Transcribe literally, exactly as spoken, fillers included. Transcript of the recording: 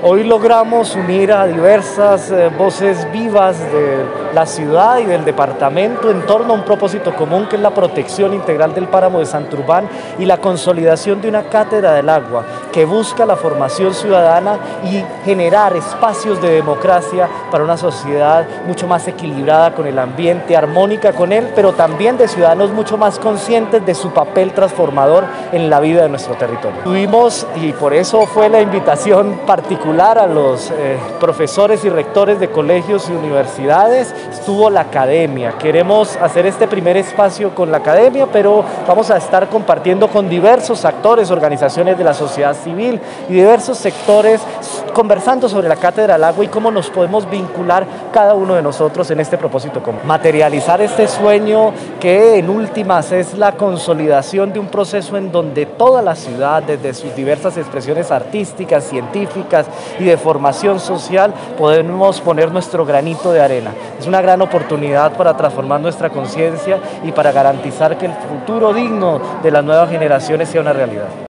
Hoy logramos unir a diversas eh, voces vivas de la ciudad y del departamento en torno a un propósito común, que es la protección integral del páramo de Santurbán y la consolidación de una cátedra del agua que busca la formación ciudadana y generar espacios de democracia para una sociedad mucho más equilibrada con el ambiente, armónica con él, pero también de ciudadanos mucho más conscientes de su papel transformador en la vida de nuestro territorio. Tuvimos, y por eso fue la invitación particular a los eh, profesores y rectores de colegios y universidades, estuvo la academia. Queremos hacer este primer espacio con la academia, pero vamos a estar compartiendo con diversos actores, organizaciones de la sociedad civil y diversos sectores, conversando sobre la Cátedra del Agua y cómo nos podemos vincular cada uno de nosotros en este propósito común. Materializar este sueño que en últimas es la consolidación de un proceso en donde toda la ciudad, desde sus diversas expresiones artísticas, científicas y de formación social, podemos poner nuestro granito de arena. Es una gran oportunidad para transformar nuestra conciencia y para garantizar que el futuro digno de las nuevas generaciones sea una realidad.